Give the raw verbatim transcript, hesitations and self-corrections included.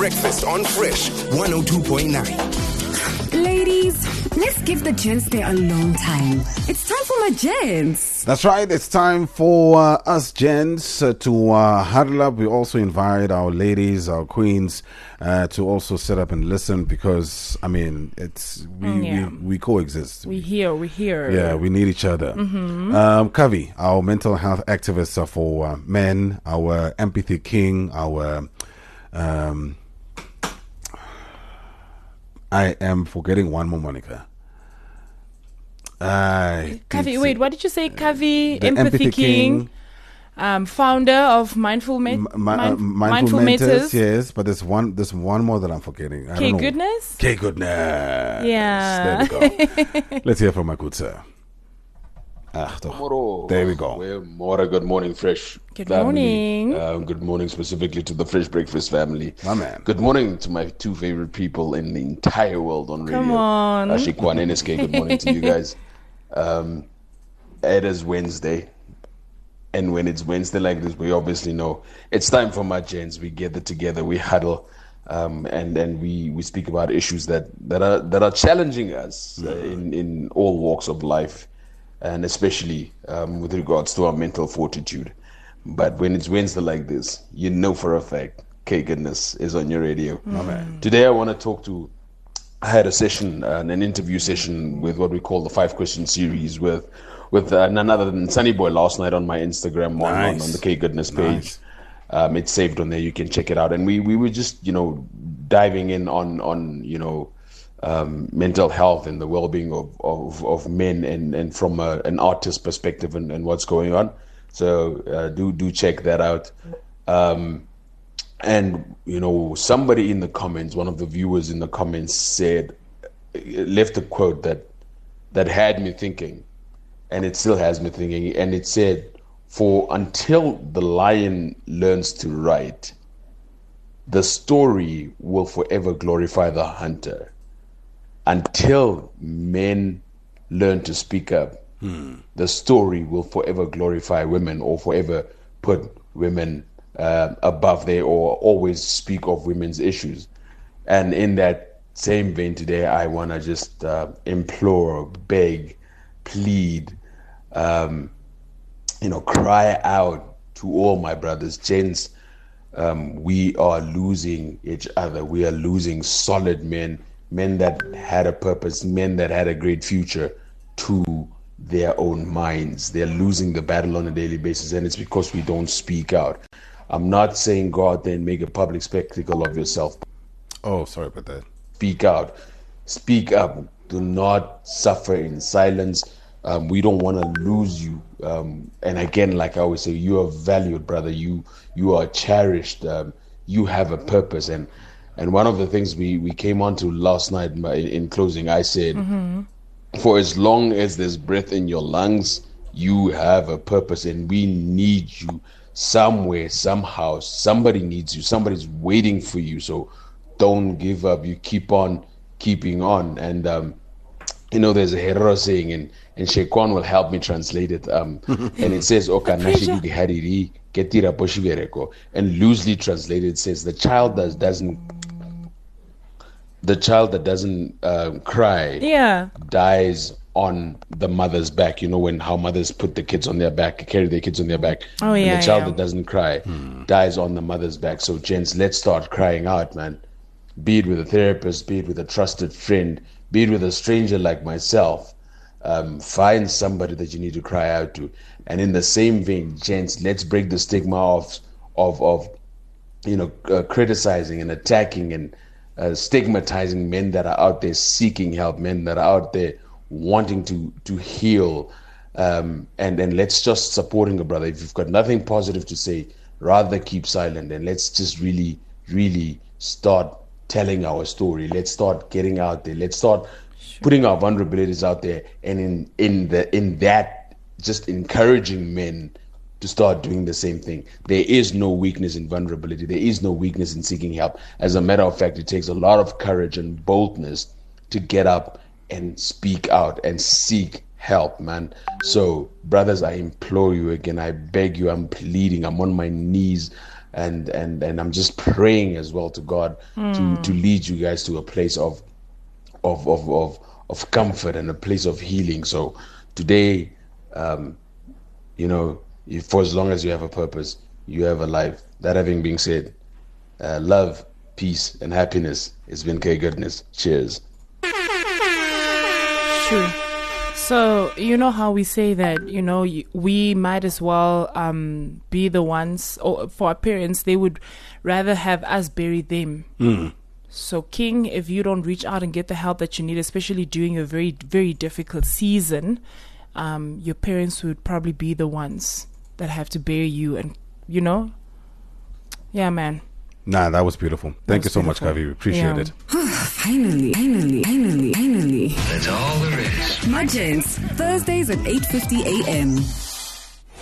Breakfast on Fresh one oh two point nine. Ladies, let's give the gents their alone time. It's time for my gents. That's right. It's time for uh, us gents uh, to uh, huddle up. We also invite our ladies, our queens, uh, to also sit up and listen because, I mean, it's we Mm, yeah. we, we coexist. We here, we here. Yeah, we need each other. Mm-hmm. Um, Kavi, our mental health activist uh, for uh, men, our empathy king, our... Um, I am forgetting one more, Monica. I Kavi, wait, what did you say? Kavi, the Empathy, Empathy King, King. um, founder of Mindful Ma- M- mi- uh, Mind- mindful, Mindful mentors, Matters. yes, but there's one, there's one more that I'm forgetting. I K don't know. Goodness? K Goodness. Yeah. There we go. Let's hear from my good sir. Ah, toch. There we go. Well, more good morning, Fresh Good family. morning. Uh, good morning specifically to the Fresh Breakfast family. My man. Good morning to my two favorite people in the entire world on radio. Come on. Ashikwan and N S K, good morning to you guys. Um, it is Wednesday. And when it's Wednesday like this, we obviously know it's time for my gents. We gather together, we huddle, um, and and we, we speak about issues that, that are that are challenging us uh, in in all walks of life, and especially um, with regards to our mental fortitude. But when it's Wednesday like this, you know for a fact, K Goodness is on your radio. Mm. Today I want to talk to. I had a session, uh, an interview session with what we call the five question series with. With uh, none other than Sunny Boy last night on my Instagram, on, on, Nice. on the K Goodness page. Nice. Um, it's saved on there. You can check it out. And we, we were just, you know, diving in on, on you know, um, mental health and the well-being of, of, of men and, and from a, an artist perspective and, and what's going on. So uh, do do check that out. Um, and, you know, somebody in the comments, one of the viewers in the comments said, left a quote that that had me thinking. And it still has me thinking. And it said, for until the lion learns to write, the story will forever glorify the hunter. Until men learn to speak up, hmm. the story will forever glorify women or forever put women uh, above there or always speak of women's issues. And in that same vein today, I want to just uh, implore, beg, plead, Um, you know, cry out to all my brothers, gents. Um, we are losing each other. We are losing solid men, men that had a purpose, men that had a great future to their own minds. They're losing the battle on a daily basis, and it's because we don't speak out. I'm not saying go out there and make a public spectacle of yourself. Oh, sorry about that. Speak out. Speak up. Do not suffer in silence. Um, we don't want to lose you. Um, and again, like I always say, you are valued, brother. You you are cherished. Um, you have a purpose. And and one of the things we, we came on to last night in, in closing, I said, mm-hmm. for as long as there's breath in your lungs, you have a purpose. And we need you somewhere, somehow. Somebody needs you. Somebody's waiting for you. So don't give up. You keep on keeping on. And, um, you know, there's a Herero saying, and and Shekwan will help me translate it. Um, and it says, and loosely translated says, the child that doesn't, the child that doesn't uh, cry, Yeah. dies on the mother's back. You know, when how mothers put the kids on their back, carry their kids on their back. Oh, and yeah, the child yeah. that doesn't cry dies on the mother's back. So, gents, let's start crying out, man. Be it with a therapist, be it with a trusted friend, be it with a stranger like myself. Um, find somebody that you need to cry out to. And in the same vein, gents, let's break the stigma of, of, of you know, uh, criticizing and attacking and uh, stigmatizing men that are out there seeking help, men that are out there wanting to, to heal. Um, and, and let's just supporting a brother. If you've got nothing positive to say, rather keep silent. And let's just really, really start telling our story. Let's start getting out there. Let's start putting our vulnerabilities out there, and in in the in that just encouraging men to start doing the same thing. There is no weakness in vulnerability. There is no weakness in seeking help. As a matter of fact, it takes a lot of courage and boldness to get up and speak out and seek help, man. So, brothers, I implore you again. I beg you. I'm pleading. I'm on my knees. and and and I'm just praying as well to God mm. to to lead you guys to a place of of of of of comfort and a place of healing. So today, um, you know, if, for as long as you have a purpose, you have a life. That having been said, uh, love, peace, and happiness. It's been K Goodness. Cheers. True. So, you know how we say that, you know, we might as well um, be the ones, or for our parents, they would rather have us bury them. Mm. So, King, if you don't reach out and get the help that you need, especially during a very, very difficult season, um, your parents would probably be the ones that have to bury you. And, you know, yeah, man. Nah, that was beautiful. Thank you so beautiful. much, Kavi. We appreciate yeah. it. Finally, finally, finally, finally. That's all there is. My Gents, Thursdays at eight fifty a.m.